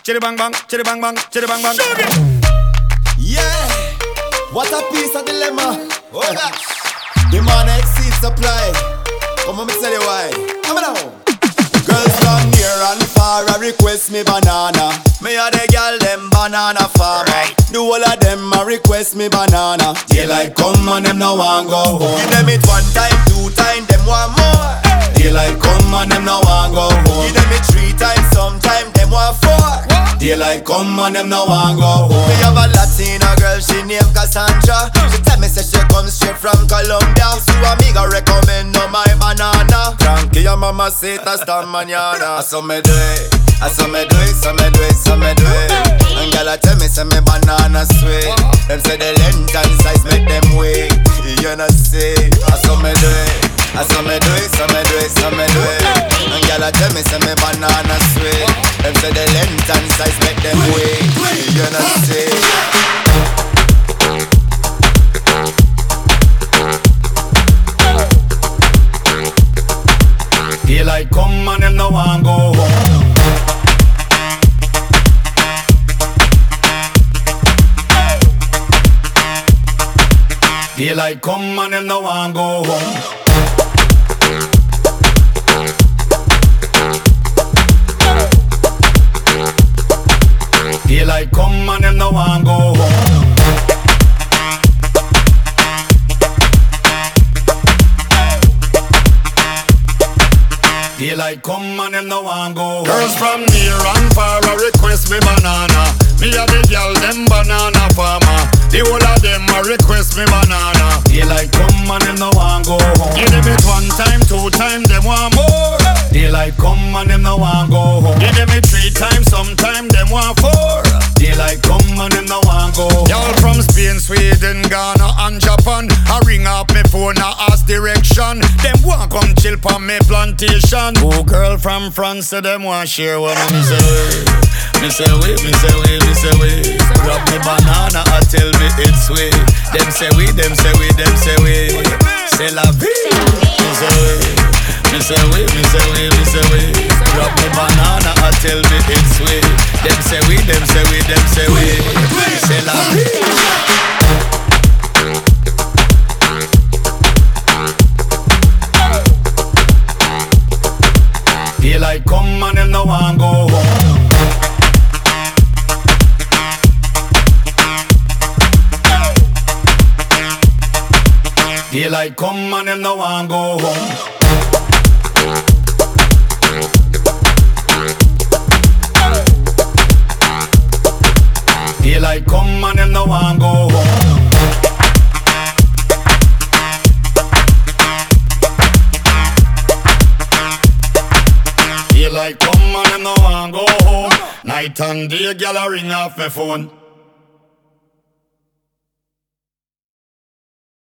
chitty bang bang, chitty bang bang, chitty bang bang. Yeah, what a piece of dilemma. Oh gosh, demand exceeds supply. Come on, me tell you why. Come on now. Girls from near and far a request me banana. Me a the girl them banana farmer. The whole of them a request me banana. Daylight come and them no want go home. Give them it one time, two time, them want more. Daylight come and them no want go home. Give them it three times, sometime them want four. Daylight come and them no want go home. Me have a Latina girl, she named Cassandra. She tell me say she comes straight from Colombia. So amiga recommend no my banana. Tranqui your mama say hasta mañana. So me do it, so me do it, so me do it, so me do it. And girl a tell me say me banana sweet. Them say the length and size make them weak. You know see, so me do it. So me do it, so me do it, so me do it. And girl a tell me say me banana sweet. Them say the length and size make them weak. You know see. Daylight come and them no want go home. Daylight come and them no want go home. Daylight come and them no want go home. Daylight come and them no want go home. Girls from near and far a request me banana. Me a the girl them banana farmer. The whole of them a request me banana. Daylight come and them no want go home. Give them it one time, two time, them want more. Daylight come and them no want go home. Give them it three times, sometime them want four. Daylight come and them no want go home. Y'all from Spain, Sweden, Ghana and Japan I ring up me phone, I ask direction. Them want come chill pon me plantation. Oh girl from France, so them want share what me say. Me say we, me say we, me say we. Grab me banana, I tell me it's we. Them say we, them say we, them say we. C'est la vie. Me say we, me say we, me say we, me say we. Grab me banana, I tell me it's we. Them say we, them say we, them say we. C'est la vie. Daylight come and them no want go home. Daylight come and them no want go home. Daylight come and them no want go home. Daylight come and them no want go home. Night and day, gyal a ring off my phone.